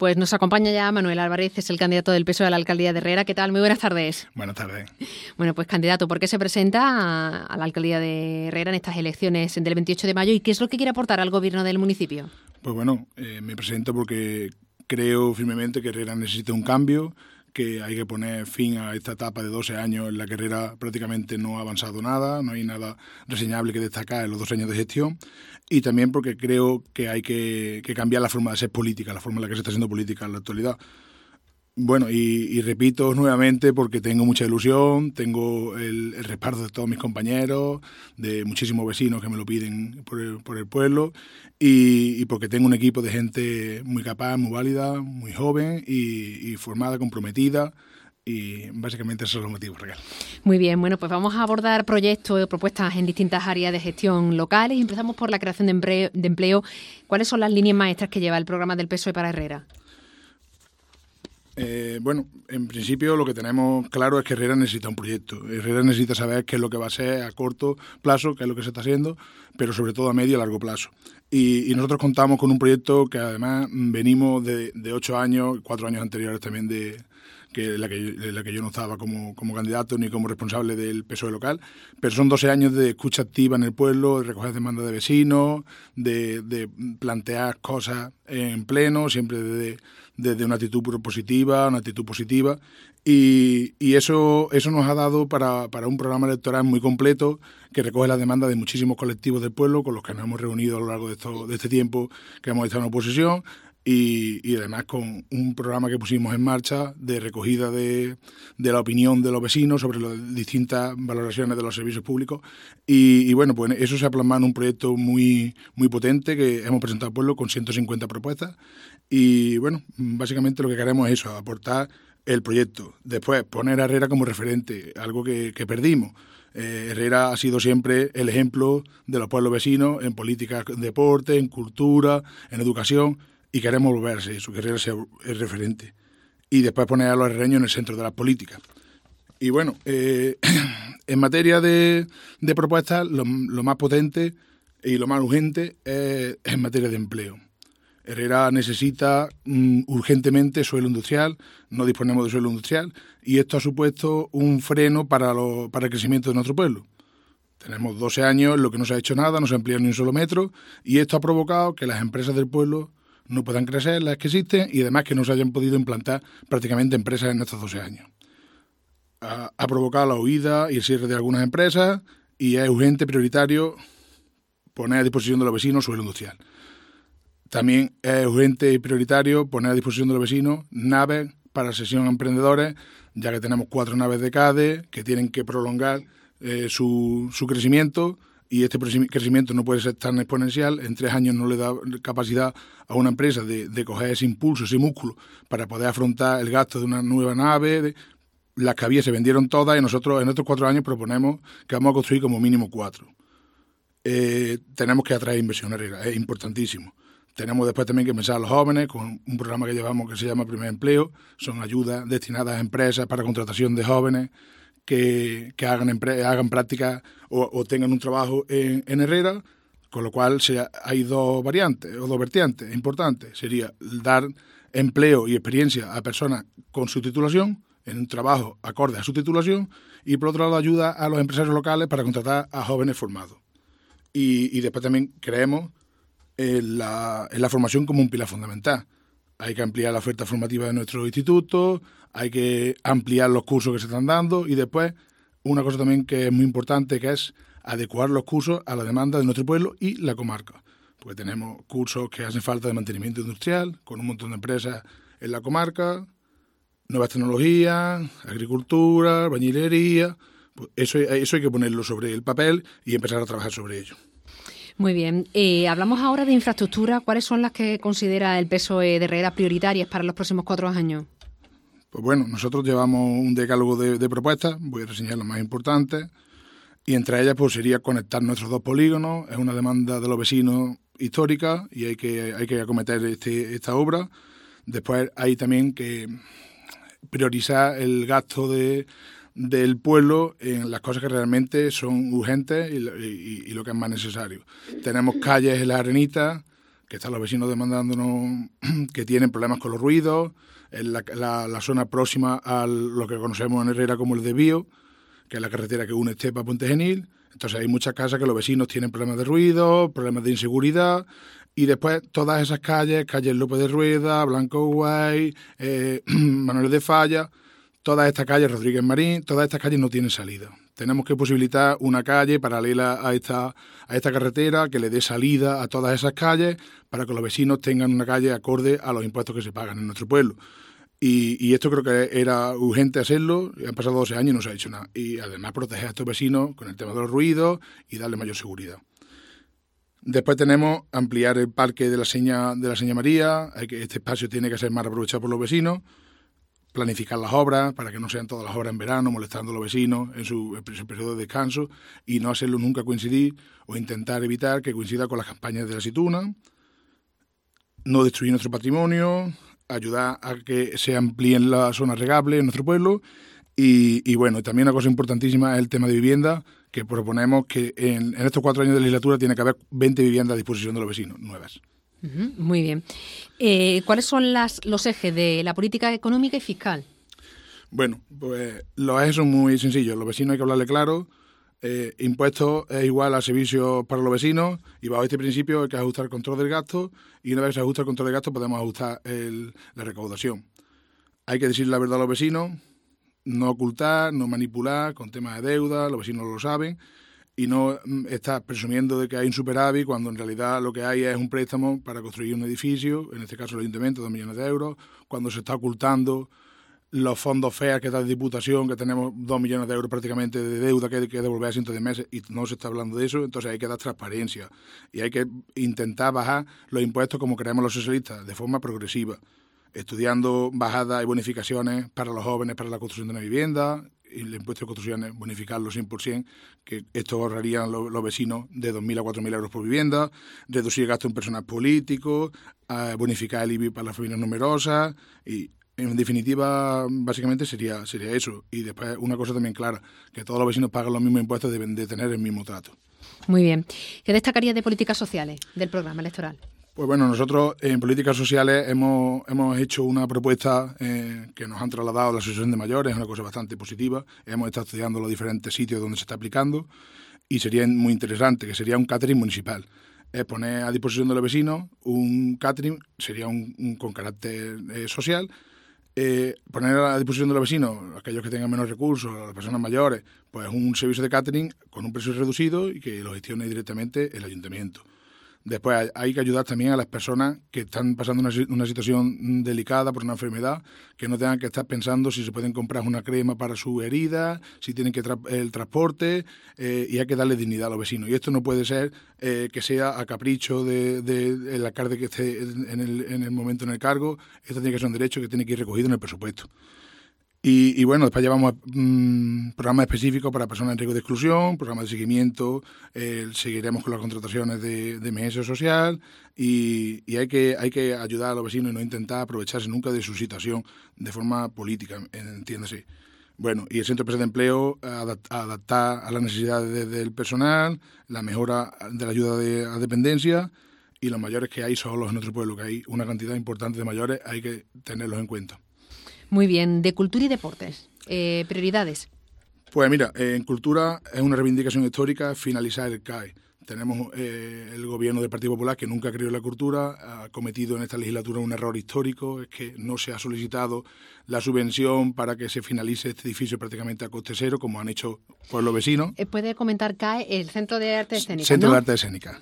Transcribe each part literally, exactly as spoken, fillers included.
Pues nos acompaña ya Manuel Álvarez, es el candidato del P S O E a la alcaldía de Herrera. ¿Qué tal? Muy buenas tardes. Buenas tardes. Bueno, pues candidato, ¿por qué se presenta a, a la alcaldía de Herrera en estas elecciones del veintiocho de mayo y qué es lo que quiere aportar al gobierno del municipio? Pues bueno, eh, me presento porque creo firmemente que Herrera necesita un cambio, que hay que poner fin a esta etapa de doce años en la que Herrera prácticamente no ha avanzado nada, no hay nada reseñable que destacar en los dos años de gestión, y también porque creo que hay que, que cambiar la forma de ser política, la forma en la que se está haciendo política en la actualidad. Bueno, y, y repito nuevamente porque tengo mucha ilusión, tengo el, el respaldo de todos mis compañeros, de muchísimos vecinos que me lo piden por el, por el pueblo y, y porque tengo un equipo de gente muy capaz, muy válida, muy joven y, y formada, comprometida. Y básicamente esos son los motivos, Raquel. Muy bien, bueno, pues vamos a abordar proyectos y propuestas en distintas áreas de gestión locales y empezamos por la creación de empleo, de empleo. ¿Cuáles son las líneas maestras que lleva el programa del P S O E para Herrera? Eh, bueno, en principio lo que tenemos claro es que Herrera necesita un proyecto. Herrera necesita saber qué es lo que va a ser a corto plazo, qué es lo que se está haciendo, pero sobre todo a medio y a largo plazo. Y, y nosotros contamos con un proyecto que además venimos de, de ocho años, cuatro años anteriores también de que la que, la que yo no estaba como, como candidato ni como responsable del P S O E local, pero son doce años de escucha activa en el pueblo, de recoger demandas de vecinos, de, de plantear cosas en pleno, siempre desde, desde una actitud propositiva, una actitud positiva, y, y eso, eso nos ha dado para, para un programa electoral muy completo que recoge las demandas de muchísimos colectivos del pueblo con los que nos hemos reunido a lo largo de, esto, de este tiempo que hemos estado en oposición. Y, y además con un programa que pusimos en marcha de recogida de, de la opinión de los vecinos sobre las distintas valoraciones de los servicios públicos y, y bueno, pues eso se ha plasmado en un proyecto muy, muy potente que hemos presentado al pueblo con ciento cincuenta propuestas y bueno, básicamente lo que queremos es eso, aportar el proyecto, después poner a Herrera como referente, algo que, que perdimos. Eh, Herrera ha sido siempre el ejemplo de los pueblos vecinos en políticas, en deporte, en cultura, en educación. Y queremos volverse eso, que Herrera sea el referente. Y después poner a los herrereños en el centro de las políticas. Y bueno, eh, en materia de, de propuestas, lo, lo más potente y lo más urgente es en materia de empleo. Herrera necesita um, urgentemente suelo industrial, no disponemos de suelo industrial, y esto ha supuesto un freno para, lo, para el crecimiento de nuestro pueblo. Tenemos doce años en lo que no se ha hecho nada, no se ha ampliado ni un solo metro, y esto ha provocado que las empresas del pueblo no puedan crecer las que existen y además que no se hayan podido implantar prácticamente empresas en estos doce años. Ha, ha provocado la huida y el cierre de algunas empresas y es urgente, prioritario, poner a disposición de los vecinos suelo industrial. También es urgente y prioritario poner a disposición de los vecinos naves para la sesión emprendedores, ya que tenemos cuatro naves de CADE que tienen que prolongar eh, su, su crecimiento. Y este crecimiento no puede ser tan exponencial. En tres años no le da capacidad a una empresa de, de coger ese impulso, ese músculo, para poder afrontar el gasto de una nueva nave. De, las que había se vendieron todas y nosotros en estos cuatro años proponemos que vamos a construir como mínimo cuatro. Eh, tenemos que atraer inversión, Herrera, es importantísimo. Tenemos después también que pensar a los jóvenes con un programa que llevamos que se llama Primer Empleo. Son ayudas destinadas a empresas para contratación de jóvenes que, que hagan, empre- hagan prácticas o, o tengan un trabajo en, en Herrera, con lo cual se, hay dos variantes o dos vertientes importantes. Sería dar empleo y experiencia a personas con su titulación, en un trabajo acorde a su titulación, y por otro lado ayuda a los empresarios locales para contratar a jóvenes formados. Y, y después también creemos en la, en la formación como un pilar fundamental. Hay que ampliar la oferta formativa de nuestro instituto, hay que ampliar los cursos que se están dando y después una cosa también que es muy importante, que es adecuar los cursos a la demanda de nuestro pueblo y la comarca. Porque tenemos cursos que hacen falta de mantenimiento industrial, con un montón de empresas en la comarca, nuevas tecnologías, agricultura, bañilería. Pues eso, eso hay que ponerlo sobre el papel y empezar a trabajar sobre ello. Muy bien. Eh, hablamos ahora de infraestructura. ¿Cuáles son las que considera el P S O E de Herrera prioritarias para los próximos cuatro años? Pues bueno, nosotros llevamos un decálogo de, de propuestas, voy a reseñar las más importantes, y entre ellas pues sería conectar nuestros dos polígonos. Es una demanda de los vecinos histórica y hay que, hay que acometer este, esta obra. Después hay también que priorizar el gasto de... del pueblo en las cosas que realmente son urgentes y, y, y lo que es más necesario. Tenemos calles en las Arenitas que están los vecinos demandándonos que tienen problemas con los ruidos, en la, la, la zona próxima a lo que conocemos en Herrera como el desvío, que es la carretera que une Estepa a Puente Genil. Entonces hay muchas casas que los vecinos tienen problemas de ruido, problemas de inseguridad, y después todas esas calles, calles López de Rueda, Blanco Guay, eh, Manuel de Falla, todas estas calles, Rodríguez Marín, todas estas calles no tienen salida. Tenemos que posibilitar una calle paralela a esta, a esta carretera que le dé salida a todas esas calles para que los vecinos tengan una calle acorde a los impuestos que se pagan en nuestro pueblo. Y, y esto creo que era urgente hacerlo, han pasado doce años y no se ha hecho nada. Y además proteger a estos vecinos con el tema de los ruidos y darle mayor seguridad. Después tenemos ampliar el parque de la Seña, de la Seña María, hay que, este espacio tiene que ser más aprovechado por los vecinos, planificar las obras para que no sean todas las obras en verano, molestando a los vecinos en su, en su periodo de descanso y no hacerlo nunca coincidir o intentar evitar que coincida con las campañas de la aceituna, no destruir nuestro patrimonio, ayudar a que se amplíen las zonas regables en nuestro pueblo y, y bueno, también una cosa importantísima es el tema de vivienda, que proponemos que en, en estos cuatro años de legislatura tiene que haber veinte viviendas a disposición de los vecinos, nuevas. Uh-huh, muy bien. Eh, ¿Cuáles son las, los ejes de la política económica y fiscal? Bueno, pues los ejes son muy sencillos. Los vecinos hay que hablarle claro. Eh, impuestos es igual a servicios para los vecinos y bajo este principio hay que ajustar el control del gasto y una vez que se ajusta el control del gasto podemos ajustar el, la recaudación. Hay que decir la verdad a los vecinos, no ocultar, no manipular con temas de deuda, los vecinos lo saben, y no estar presumiendo de que hay un superávit cuando en realidad lo que hay es un préstamo para construir un edificio, en este caso el ayuntamiento, dos millones de euros, cuando se está ocultando los fondos F E A que da de Diputación, que tenemos dos millones de euros prácticamente de deuda que hay que devolver a cientos de meses y no se está hablando de eso, entonces hay que dar transparencia y hay que intentar bajar los impuestos como queremos los socialistas, de forma progresiva, estudiando bajadas y bonificaciones para los jóvenes para la construcción de una vivienda, y el impuesto de construcciones bonificarlo cien por ciento, que esto ahorrarían los, los vecinos de dos mil a cuatro mil euros por vivienda, reducir el gasto en personal político, eh, bonificar el I B I para las familias numerosas y en definitiva básicamente sería, sería eso. Y después una cosa también clara, que todos los vecinos pagan los mismos impuestos, deben de tener el mismo trato. Muy bien. ¿Qué destacaría de políticas sociales del programa electoral? Pues bueno, nosotros en políticas sociales hemos, hemos hecho una propuesta eh, que nos han trasladado a la Asociación de Mayores, es una cosa bastante positiva. Hemos estado estudiando los diferentes sitios donde se está aplicando y sería muy interesante, que sería un catering municipal. Es poner a disposición de los vecinos un catering, sería un, un con carácter eh, social, eh, poner a disposición de los vecinos, aquellos que tengan menos recursos, las personas mayores, pues un servicio de catering con un precio reducido y que lo gestione directamente el ayuntamiento. Después hay que ayudar también a las personas que están pasando una, una situación delicada por una enfermedad, que no tengan que estar pensando si se pueden comprar una crema para su herida, si tienen que tra el transporte, eh, y hay que darle dignidad a los vecinos. Y esto no puede ser eh, que sea a capricho del de, de el alcalde que esté en el, en el momento en el cargo. Esto tiene que ser un derecho que tiene que ir recogido en el presupuesto. Y, y bueno, después llevamos mmm, programas específicos para personas en riesgo de exclusión, programas de seguimiento, eh, seguiremos con las contrataciones de, de emergencia social y, y hay, que, hay que ayudar a los vecinos y no intentar aprovecharse nunca de su situación de forma política, entiéndase. Bueno, y el Centro de Empleo, adapt, adaptar a las necesidades de, del personal, la mejora de la ayuda de, a dependencia y los mayores que hay solos en nuestro pueblo, que hay una cantidad importante de mayores, hay que tenerlos en cuenta. Muy bien. De cultura y deportes, eh, prioridades. Pues mira, eh, en cultura es una reivindicación histórica finalizar el C A E. Tenemos eh, el gobierno del Partido Popular que nunca creó en la cultura, ha cometido en esta legislatura un error histórico, es que no se ha solicitado la subvención para que se finalice este edificio prácticamente a coste cero, como han hecho pueblos vecinos. Eh, ¿Puede comentar C A E, el Centro de Arte Escénica? Centro ¿no? de Arte Escénica.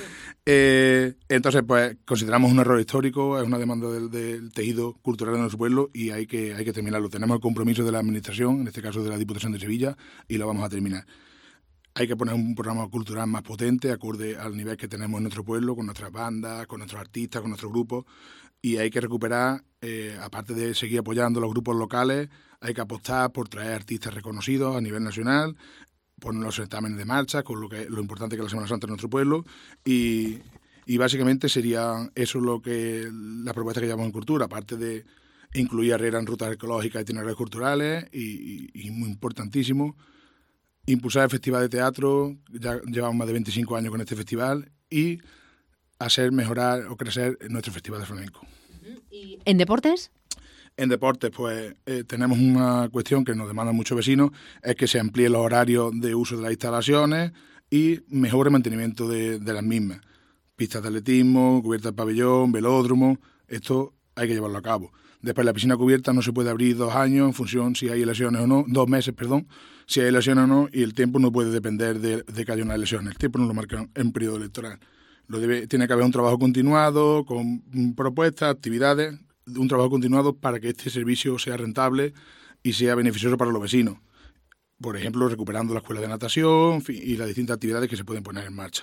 eh, entonces, pues consideramos un error histórico, es una demanda del, del tejido cultural de nuestro pueblo y hay que, hay que terminarlo. Tenemos el compromiso de la Administración, en este caso de la Diputación de Sevilla, y lo vamos a terminar. Hay que poner un programa cultural más potente, acorde al nivel que tenemos en nuestro pueblo, con nuestras bandas, con nuestros artistas, con nuestros grupos. Y hay que recuperar, eh, aparte de seguir apoyando a los grupos locales, hay que apostar por traer artistas reconocidos a nivel nacional, poner los certámenes de marcha, con lo, que, lo importante que es la Semana Santa en nuestro pueblo. Y, y básicamente sería eso lo que la propuesta que llevamos en cultura, aparte de incluir a Herrera en rutas ecológicas y itinerarios culturales, y, y, y muy importantísimo, impulsar el Festival de Teatro, ya llevamos más de veinticinco años con este festival, y hacer mejorar o crecer nuestro Festival de Flamenco. ¿Y en deportes? En deportes, pues eh, tenemos una cuestión que nos demandan muchos vecinos, es que se amplíen los horarios de uso de las instalaciones y mejore el mantenimiento de, de las mismas. Pistas de atletismo, cubierta de pabellón, velódromo, esto hay que llevarlo a cabo. Después, la piscina cubierta no se puede abrir dos años en función si hay elecciones o no, dos meses, perdón, si hay elecciones o no, y el tiempo no puede depender de, de que haya una elección. El tiempo no lo marca en periodo electoral. Lo debe, tiene que haber un trabajo continuado, con propuestas, actividades, un trabajo continuado para que este servicio sea rentable y sea beneficioso para los vecinos. Por ejemplo, recuperando la escuela de natación y las distintas actividades que se pueden poner en marcha.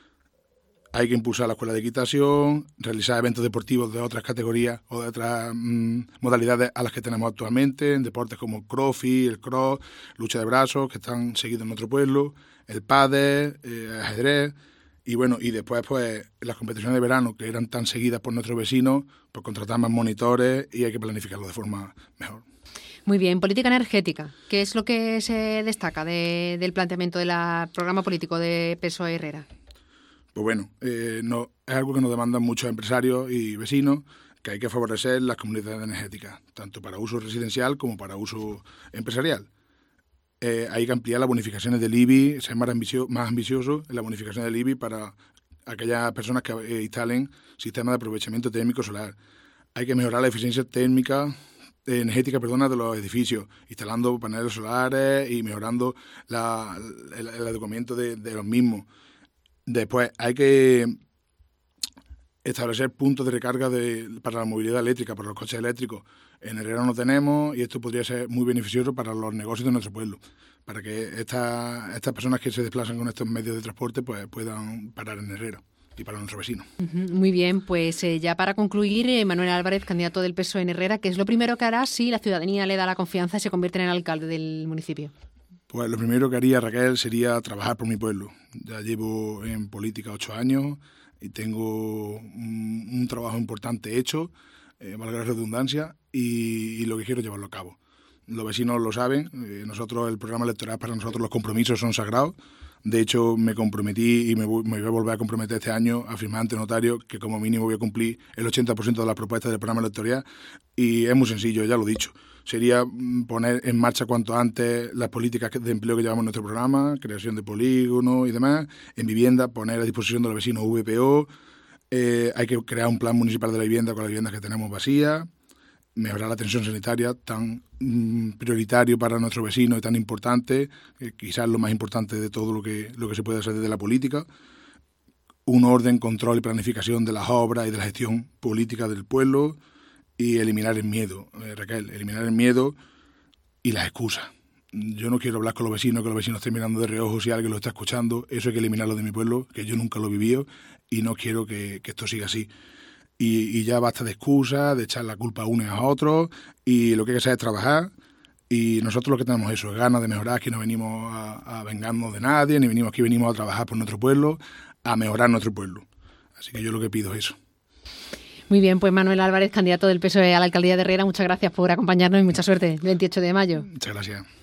Hay que impulsar la escuela de equitación, realizar eventos deportivos de otras categorías o de otras mmm, modalidades a las que tenemos actualmente, en deportes como el crossfit, el cross, lucha de brazos, que están seguidos en nuestro pueblo, el pádel, eh, ajedrez. Y bueno, y después pues las competiciones de verano, que eran tan seguidas por nuestros vecinos, pues contratar más monitores y hay que planificarlo de forma mejor. Muy bien, política energética. ¿Qué es lo que se destaca de, del planteamiento del programa político de P S O E Herrera? Pues bueno, eh, no, es algo que nos demandan muchos empresarios y vecinos, que hay que favorecer las comunidades energéticas, tanto para uso residencial como para uso empresarial. Eh, hay que ampliar las bonificaciones del I B I, ser más, ambicio, más ambicioso en la bonificación del I B I para aquellas personas que eh, instalen sistemas de aprovechamiento térmico solar. Hay que mejorar la eficiencia térmica, eh, energética perdona, de los edificios, instalando paneles solares y mejorando la, el, el adecuamiento de, de los mismos. Después hay que establecer puntos de recarga de, para la movilidad eléctrica, para los coches eléctricos. En Herrera no tenemos y esto podría ser muy beneficioso para los negocios de nuestro pueblo, para que esta, estas personas que se desplazan con estos medios de transporte pues puedan parar en Herrera y para nuestros vecinos. Uh-huh, muy bien, pues eh, ya para concluir, eh, Manuel Álvarez, candidato del P S O E en Herrera, ¿qué es lo primero que hará si la ciudadanía le da la confianza y se convierte en el alcalde del municipio? Pues lo primero que haría, Raquel, sería trabajar por mi pueblo. Ya llevo en política ocho años y tengo un, un trabajo importante hecho, eh, valga la redundancia, y, y lo que quiero es llevarlo a cabo. Los vecinos lo saben, eh, nosotros el programa electoral, para nosotros los compromisos son sagrados. De hecho, me comprometí y me voy, me voy a volver a comprometer este año a firmar ante notario que como mínimo voy a cumplir el ochenta por ciento de las propuestas del programa electoral y es muy sencillo, ya lo he dicho. Sería poner en marcha cuanto antes las políticas de empleo que llevamos en nuestro programa, creación de polígonos y demás, en vivienda, poner a disposición de los vecinos V P O, eh, hay que crear un plan municipal de la vivienda con las viviendas que tenemos vacías, mejorar la atención sanitaria tan mm, prioritario para nuestros vecinos y tan importante, eh, quizás lo más importante de todo lo que, lo que se puede hacer desde la política, un orden, control y planificación de las obras y de la gestión política del pueblo y eliminar el miedo, eh, Raquel, eliminar el miedo y las excusas. Yo no quiero hablar con los vecinos, que los vecinos estén mirando de reojo si alguien lo está escuchando, eso hay que eliminarlo de mi pueblo, que yo nunca lo he vivido y no quiero que, que esto siga así. Y, y ya basta de excusas, de echar la culpa a unos y a otros, y lo que hay que hacer es trabajar, y nosotros lo que tenemos es eso, ganas de mejorar, que no venimos a, a vengarnos de nadie, ni venimos aquí, venimos a trabajar por nuestro pueblo, a mejorar nuestro pueblo. Así que yo lo que pido es eso. Muy bien, pues Manuel Álvarez, candidato del P S O E a la alcaldía de Herrera, muchas gracias por acompañarnos y mucha suerte el veintiocho de mayo. Muchas gracias.